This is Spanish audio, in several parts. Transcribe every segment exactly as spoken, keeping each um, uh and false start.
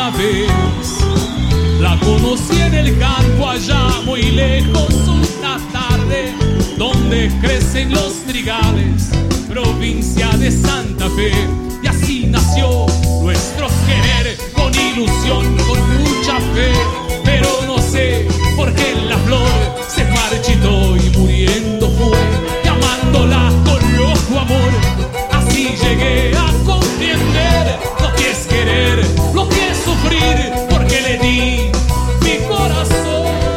una vez. La conocí en el campo allá muy lejos una tarde, donde crecen los trigales, provincia de Santa Fe. Y así nació nuestro querer, con ilusión, con mucha fe. Pero no sé por qué la flor se marchitó y muriendo fue, llamándola con loco amor. Así llegué a comprender lo que es querer, lo que es sufrir, porque le di mi corazón.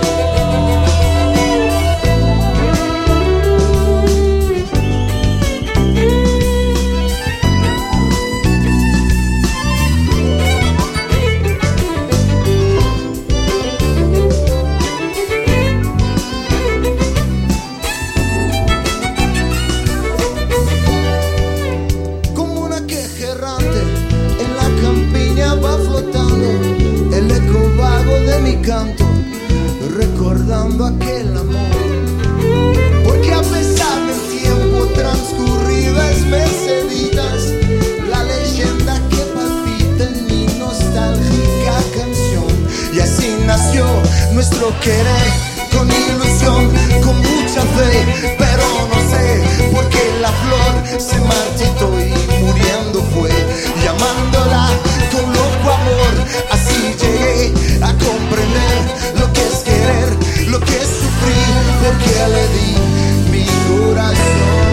Canto, recordando aquel amor, porque a pesar del tiempo transcurrido es merceditas la leyenda que palpita en mi nostálgica canción. Y así nació nuestro querer, con ilusión, con mucha fe. Pero no sé por qué la flor se marchitó y muriendo fue, llamándola con loco amor. Así llegué a comprender lo que es querer, lo que es sufrir, porque le di mi corazón.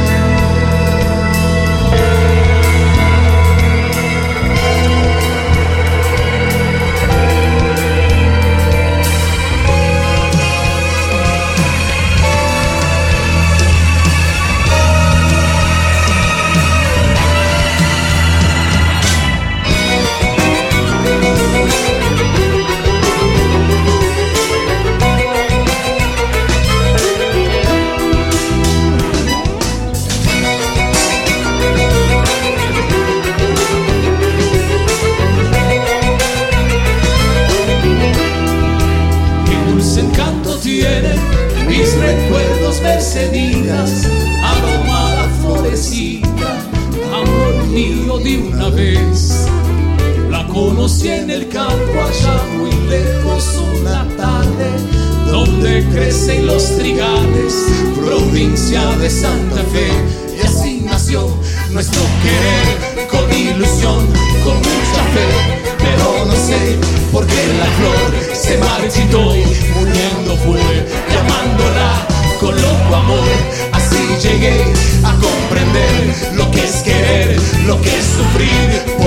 Mis recuerdos merceditas, aromada florecita, amor mío de una vez. La conocí en el campo allá muy lejos una tarde, donde crecen los trigales, provincia de Santa Fe. Y así nació nuestro querer, con ilusión, con mucha fe. Pero no sé por qué la flor se marchitó y muriendo fue, llamándola con loco amor. Así llegué a comprender lo que es querer, lo que es sufrir.